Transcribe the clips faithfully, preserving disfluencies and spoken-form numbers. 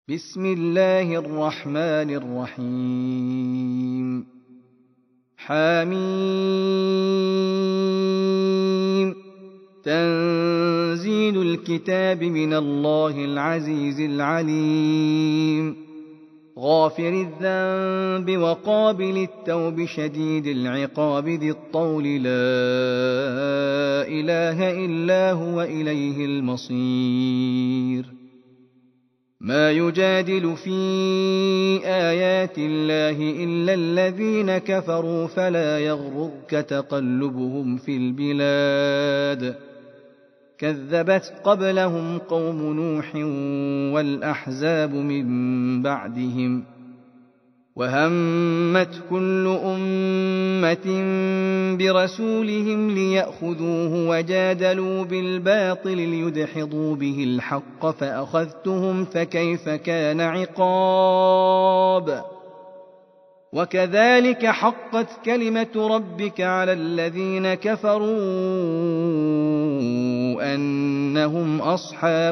بسم الله الرحمن الرحيم. حميم. تنزيل الكتاب من الله العزيز العليم، غافر الذنب وقابل التوب شديد العقاب ذي الطول، لا إله إلا هو إليه المصير. ما يجادل في آيات الله إلا الذين كفروا، فلا يغررك تقلبهم في البلاد. كذبت قبلهم قوم نوح والأحزاب من بعدهم، وهمت كل أمة برسولهم ليأخذوه، وجادلوا بالباطل ليدحضوا به الحق، فأخذتهم فكيف كان عقاب. وكذلك حقت كلمة ربك على الذين كفروا أنهم أصحاب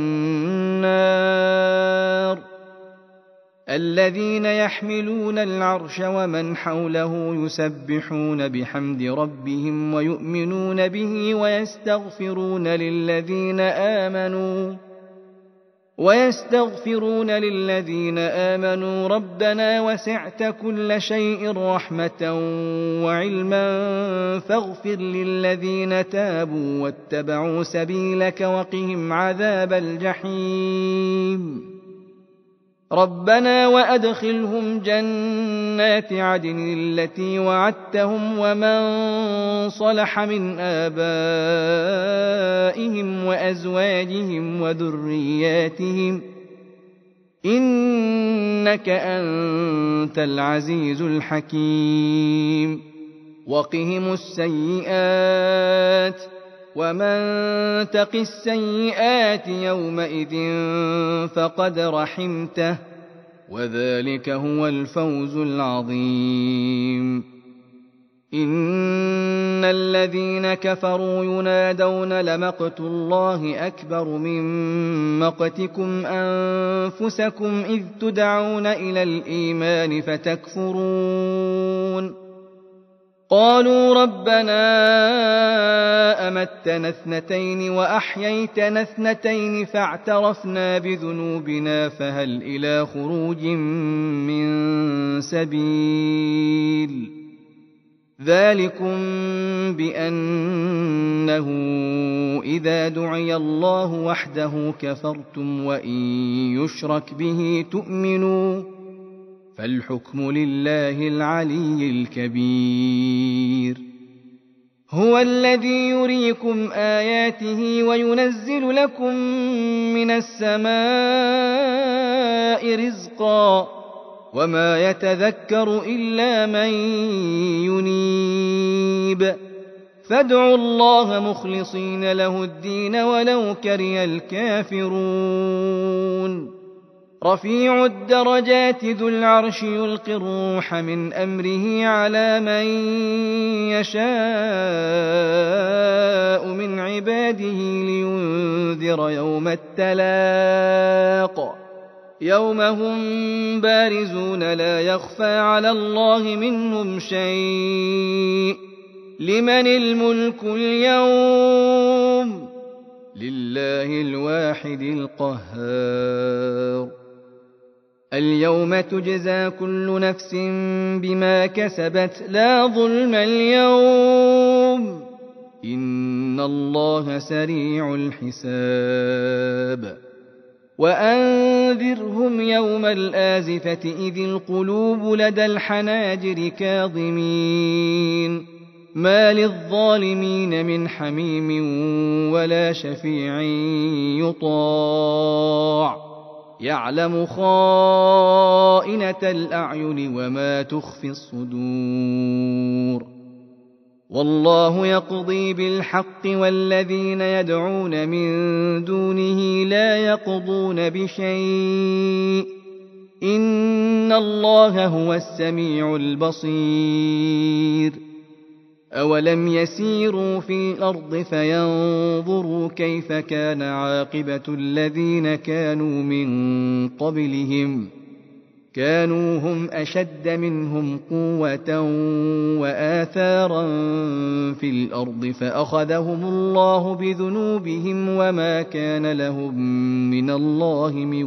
النار. الذين يحملون العرش ومن حوله يسبحون بحمد ربهم ويؤمنون به ويستغفرون للذين آمنوا ويستغفرون للذين آمنوا ربنا وسعت كل شيء رحمة وعلما فاغفر للذين تابوا واتبعوا سبيلك وقهم عذاب الجحيم. ربنا وأدخلهم جنات عدن التي وعدتهم ومن صلح من آبائهم وأزواجهم وذرياتهم إنك أنت العزيز الحكيم. وقهم السيئات ومن تق السيئات يومئذ فقد رحمته، وذلك هو الفوز العظيم. إن الذين كفروا ينادون لمقت الله أكبر من مقتكم أنفسكم إذ تدعون إلى الإيمان فتكفرون. قالوا ربنا أمتنا اثنتين وأحييتنا اثنتين فاعترفنا بذنوبنا فهل إلى خروج من سبيل. ذلكم بأنه إذا دعي الله وحده كفرتم وإن يشرك به تؤمنوا، فالحكم لله العلي الكبير. هو الذي يريكم آياته وينزل لكم من السماء رزقا، وما يتذكر إلا من ينيب. فادعوا الله مخلصين له الدين ولو كره الكافرون. رفيع الدرجات ذو العرش يلقي الروح من أمره على من يشاء من عباده لينذر يوم التلاق، يوم هم بارزون لا يخفى على الله منهم شيء. لمن الملك اليوم؟ لله الواحد القهار. اليوم تجزى كل نفس بما كسبت لا ظلم اليوم، إن الله سريع الحساب. وأنذرهم يوم الآزفة إذ القلوب لدى الحناجر كاظمين، ما للظالمين من حميم ولا شفيع يطاع، يعلم خائنة الأعين وما تخفي الصدور. والله يقضي بالحق والذين يدعون من دونه لا يقضون بشيء، إن الله هو السميع البصير. أولم يسيروا في الأرض فينظروا كيف كان عاقبة الذين كانوا من قبلهم كانوا هم أشد منهم قوة وآثارا في الأرض فأخذهم الله بذنوبهم وما كان لهم من الله من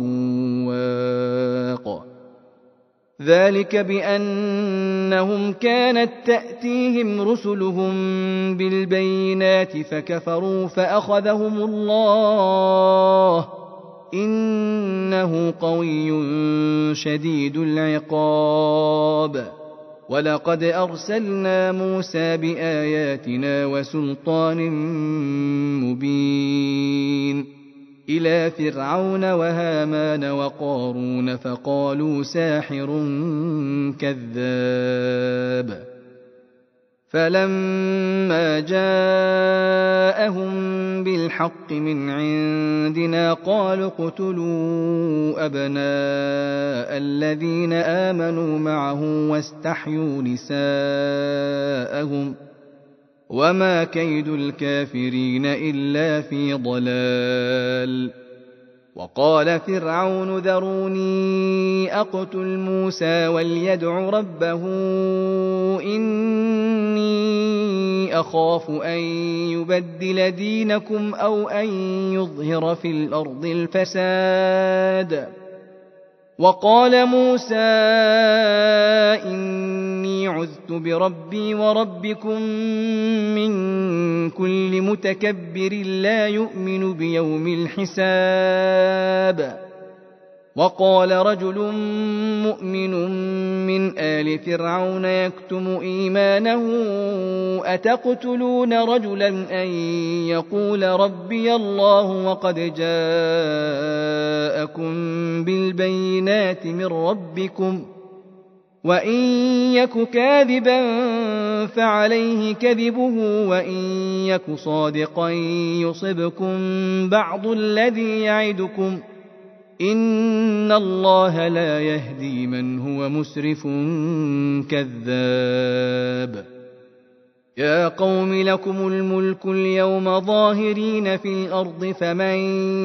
واق ذلك بأنهم كانت تأتيهم رسلهم بالبينات فكفروا فأخذهم الله إنه قوي شديد العقاب ولقد أرسلنا موسى بآياتنا وسلطان مبين إلى فرعون وهامان وقارون فقالوا ساحر كذاب فلما جاءهم بالحق من عندنا قالوا اقتلوا أبناء الذين آمنوا معه واستحيوا نساءهم وما كيد الكافرين إلا في ضلال وقال فرعون ذروني أقتل موسى وليدع ربه إني أخاف أن يبدل دينكم أو أن يظهر في الأرض الفساد وقال موسى إني عذت بربي وربكم من كل متكبر لا يؤمن بيوم الحساب وقال رجل مؤمن من آل فرعون يكتم إيمانه أتقتلون رجلا أن يقول ربي الله وقد جاءكم بالبينات من ربكم وإن يك كاذبا فعليه كذبه وإن يك صادقا يصبكم بعض الذي يعدكم إن الله لا يهدي من هو مسرف كذاب يا قوم لكم الملك اليوم ظاهرين في الأرض فمن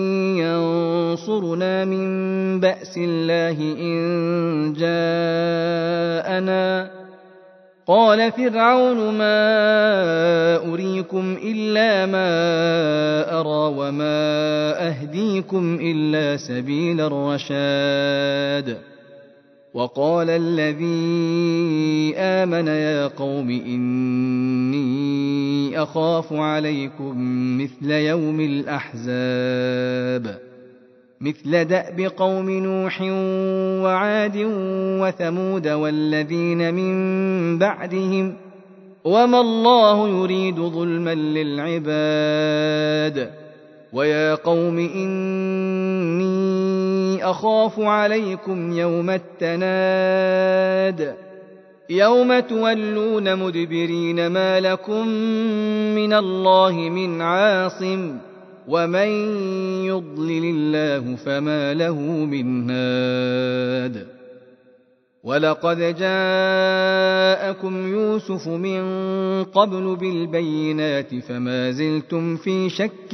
ينصرنا من بأس الله إن جاءنا قال فرعون ما أريكم إلا ما أرى وما أهديكم إلا سبيل الرشاد وقال الذي آمن يا قوم إني أخاف عليكم مثل يوم الأحزاب مثل دأب قوم نوح وعاد وثمود والذين من بعدهم وما الله يريد ظلما للعباد ويا قوم إني أخاف عليكم يوم التناد يوم تولون مدبرين ما لكم من الله من عاصم ومن يضلل الله فما له من هاد ولقد جاءكم يوسف من قبل بالبينات فما زلتم في شك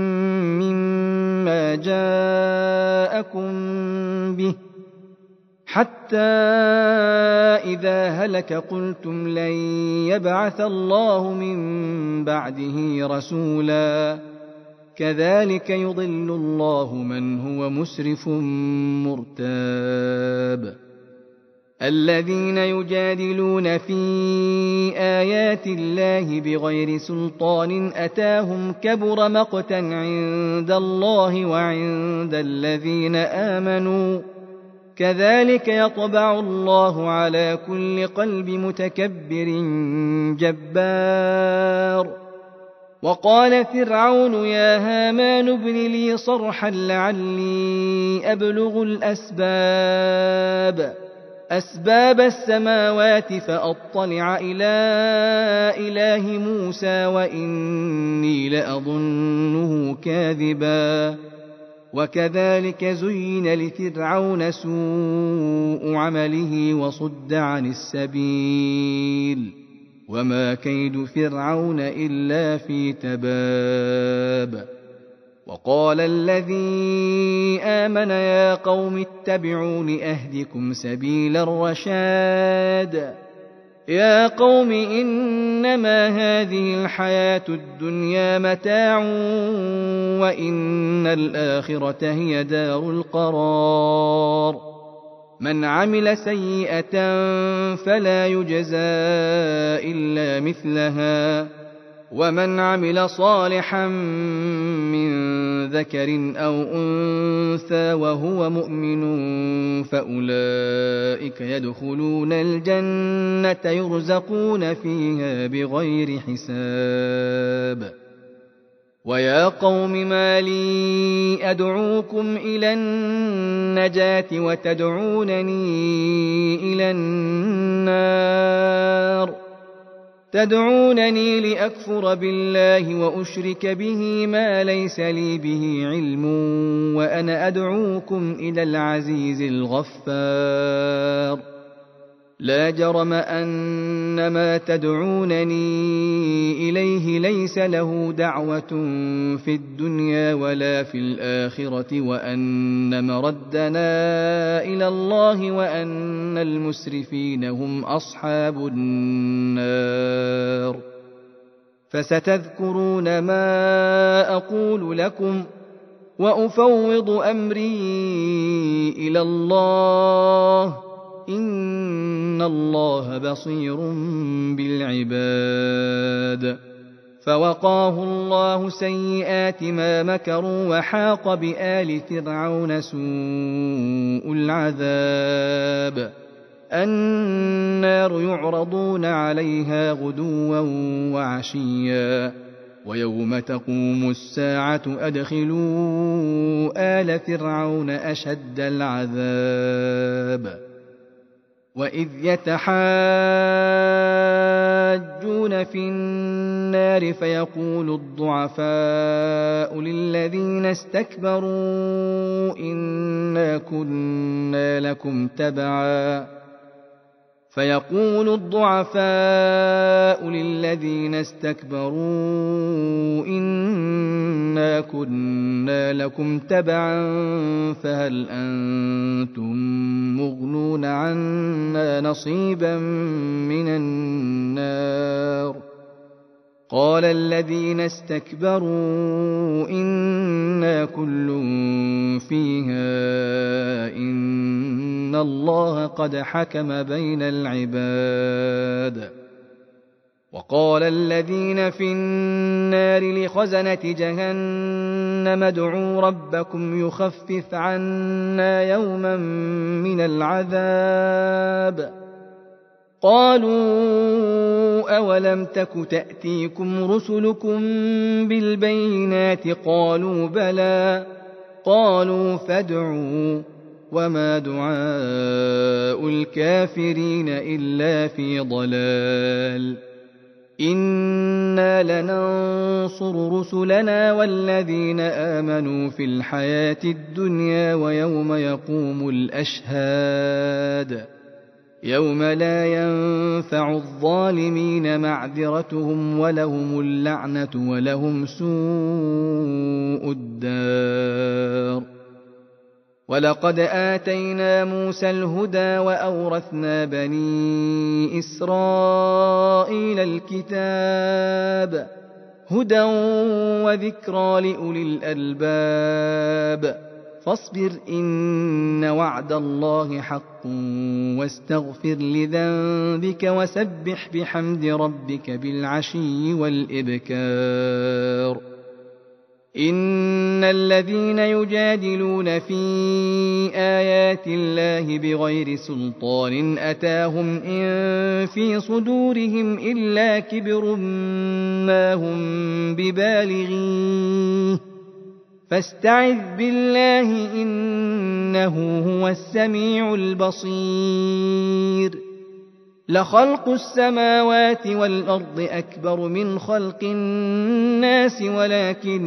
مما جاءكم به حتى إذا هلك قلتم لن يبعث الله من بعده رسولا كذلك يضل الله من هو مسرف مرتاب الذين يجادلون في آيات الله بغير سلطان أتاهم كبر مقتا عند الله وعند الذين آمنوا كذلك يطبع الله على كل قلب متكبر جبار وقال فرعون يا هامان ابن لي صرحا لعلي أبلغ الأسباب أسباب السماوات فأطلع إلى إله موسى وإني لأظنه كاذبا وكذلك زين لفرعون سوء عمله وصد عن السبيل وما كيد فرعون إلا في تباب. وقال الذي آمن يا قوم اتبعون أهدكم سبيل الرشاد. يا قوم إنما هذه الحياة الدنيا متاع وإن الآخرة هي دار القرار. من عمل سيئة فلا يجزى إلا مثلها ومن عمل صالحا من ذكر أو أنثى وهو مؤمن فأولئك يدخلون الجنة يرزقون فيها بغير حساب. ويا قوم ما لي أدعوكم إلى النجاة وتدعونني إلى النار تدعونني لأكفر بالله وأشرك به ما ليس لي به علم وأنا أدعوكم إلى العزيز الغفار. لا جرم أن ما تدعونني إليه ليس له دعوة في الدنيا ولا في الآخرة وأن مردنا إلى الله وأن المسرفين هم أصحاب النار. فستذكرون ما أقول لكم وأفوض أمري إلى الله إن الله بصير بالعباد. فوقاه الله سيئات ما مكروا وحاق بآل فرعون سوء العذاب. النار يعرضون عليها غدوا وعشيا ويوم تقوم الساعة أدخلوا آل فرعون أشد العذاب. وإذ يتحاجون في النار فيقول الضعفاء للذين استكبروا إنا كنا لكم تبعا فيقول الضعفاء للذين استكبروا إنا كنا لكم تبعا فهل أنتم مغنون عنا نصيبا من النار. قال الذين استكبروا إنا كل فيها إن الله قد حكم بين العباد. وقال الذين في النار لخزنة جهنم ادعوا ربكم يخفف عنا يوما من العذاب. قالوا أولم تك تأتيكم رسلكم بالبينات قالوا بلى قالوا فادعوا وما دعاء الكافرين إلا في ضلال. إنا لننصر رسلنا والذين آمنوا في الحياة الدنيا ويوم يقوم الأشهاد. يوم لا ينفع الظالمين معذرتهم ولهم اللعنة ولهم سوء الدار. ولقد آتينا موسى الهدى وأورثنا بني إسرائيل الكتاب هدى وذكرى لأولي الألباب. فاصبر إن وعد الله حق واستغفر لذنبك وسبح بحمد ربك بالعشي والإبكار. إن الذين يجادلون في آيات الله بغير سلطان أتاهم إن في صدورهم إلا كبر ما هم ببالغيه فاستعذ بالله إنه هو السميع البصير. لخلق السماوات والأرض أكبر من خلق الناس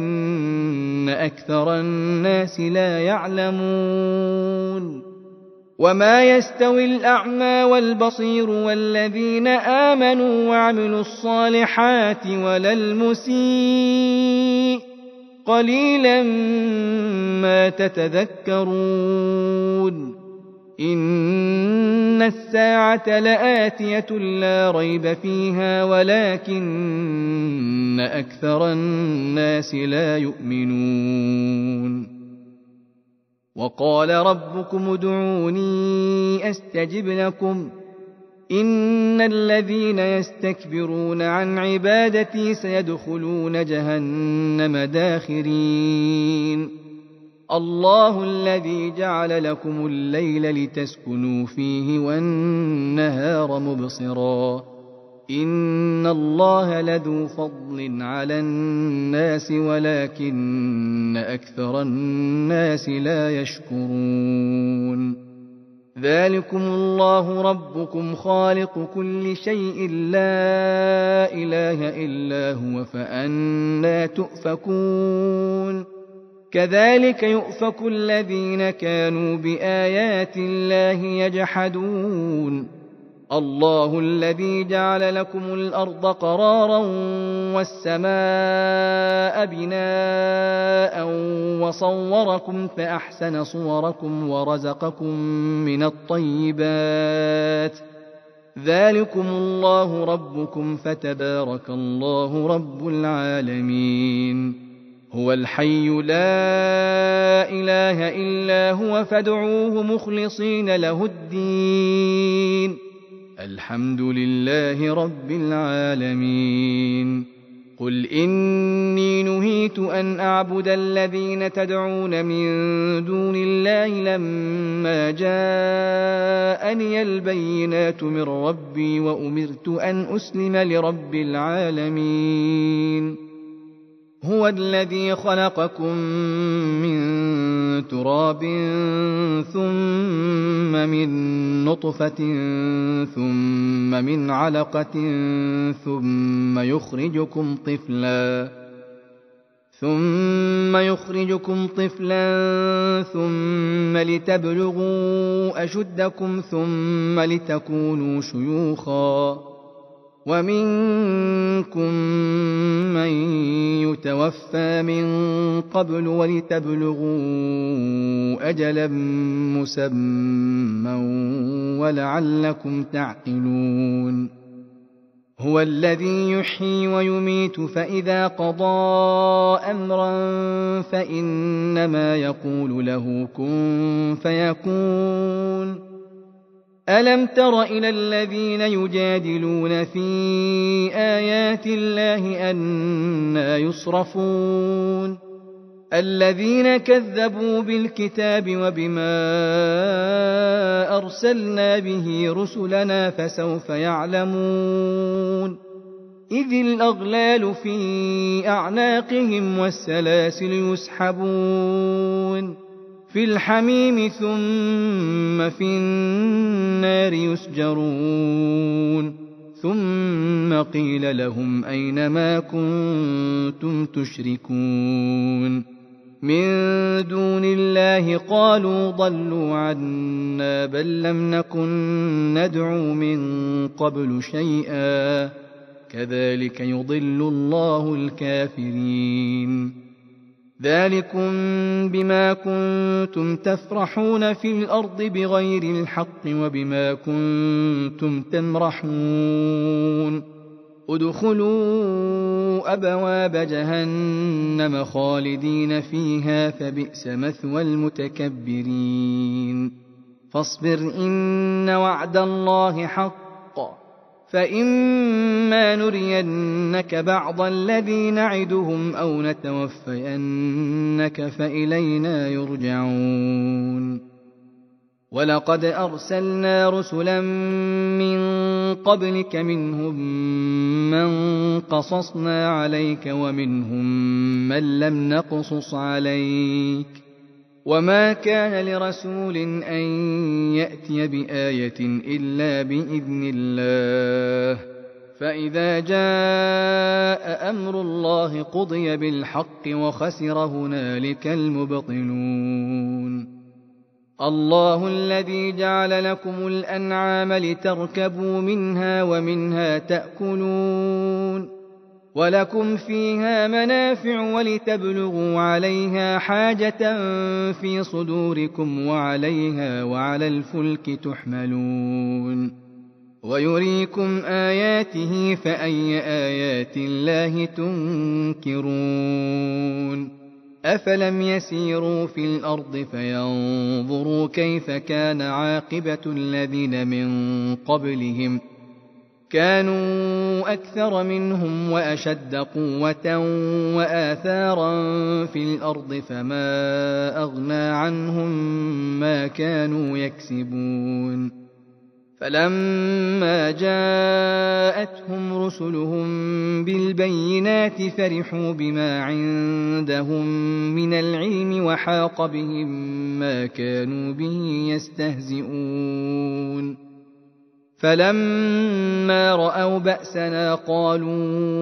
ولكن أكثر الناس لا يعلمون. وما يستوي الأعمى والبصير والذين آمنوا وعملوا الصالحات ولا المسيء قليلا ما تتذكرون إن الساعة لآتية لا ريب فيها ولكن أكثر الناس لا يؤمنون وقال ربكم ادعوني أستجب لكم إن الذين يستكبرون عن عبادتي سيدخلون جهنم داخرين الله الذي جعل لكم الليل لتسكنوا فيه والنهار مبصرا إن الله لذو فضل على الناس ولكن أكثر الناس لا يشكرون ذلكم الله ربكم خالق كل شيء لا إله إلا هو فأنى تؤفكون كذلك يؤفك الذين كانوا بآيات الله يجحدون الله الذي جعل لكم الأرض قرارا والسماء بناء وصوركم فأحسن صوركم ورزقكم من الطيبات ذلكم الله ربكم فتبارك الله رب العالمين هو الحي لا إله إلا هو فادعوه مخلصين له الدين الحمد لله رب العالمين قل إني نهيت أن أعبد الذين تدعون من دون الله لما جاءني البينات من ربي وأمرت أن أسلم لرب العالمين هو الذي خلقكم من تراب ثم من نطفة ثم من علقة ثم يخرجكم طفلا ثم يخرجكم طفلا ثم لتبلغوا أشدكم ثم لتكونوا شيوخا ومنكم من يتوفى من قبل ولتبلغوا أجلا مسمى ولعلكم تعقلون هو الذي يحيي ويميت فإذا قضى أمرا فإنما يقول له كن فيكون ألم تر إلى الذين يجادلون في آيات الله أنى يصرفون الذين كذبوا بالكتاب وبما أرسلنا به رسلنا فسوف يعلمون إذ الأغلال في أعناقهم والسلاسل يسحبون في الحميم ثم في النار يسجرون ثم قيل لهم أين ما كنتم تشركون من دون الله قالوا ضلوا عنا بل لم نكن ندعو من قبل شيئا كذلك يضل الله الكافرين ذلكم بما كنتم تفرحون في الأرض بغير الحق وبما كنتم تمرحون ادخلوا أبواب جهنم خالدين فيها فبئس مثوى المتكبرين فاصبر إن وعد الله حق فإما نرينك بعض الذي نعدهم أو نتوفينك فإلينا يرجعون ولقد أرسلنا رسلا من قبلك منهم من قصصنا عليك ومنهم من لم نقصص عليك وما كان لرسول أن يأتي بآية إلا بإذن الله فإذا جاء أمر الله قضي بالحق وخسر هنالك المبطلون الله الذي جعل لكم الأنعام لتركبوا منها ومنها تأكلون ولكم فيها منافع ولتبلغوا عليها حاجة في صدوركم وعليها وعلى الفلك تحملون ويريكم آياته فأي آيات الله تنكرون أفلم يسيروا في الأرض فينظروا كيف كان عاقبة الذين من قبلهم كانوا أكثر منهم وأشد قوة وآثارا في الأرض فما أغنى عنهم ما كانوا يكسبون فلما جاءتهم رسلهم بالبينات فرحوا بما عندهم من العلم وحاق بهم ما كانوا به يستهزئون فلما رأوا بأسنا قالوا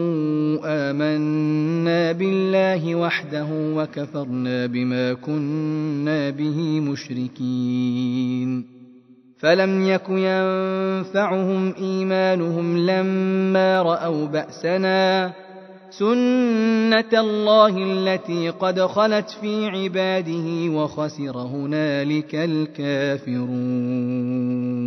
آمنا بالله وحده وكفرنا بما كنا به مشركين فلم يك ينفعهم إيمانهم لما رأوا بأسنا سنة الله التي قد خلت في عباده وخسر هنالك الكافرون.